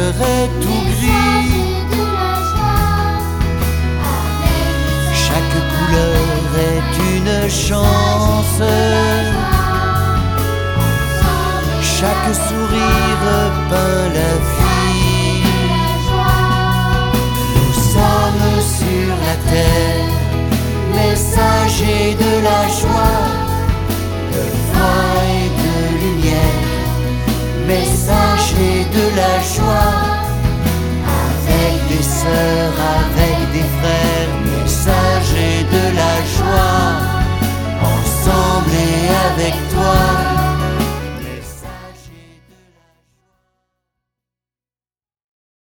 serait tout gris. Chaque couleur est une chance, chaque sourire peint la vie. Nous sommes sur la terre, messagers de la joie, de foi et de lumière, messagers de la joie.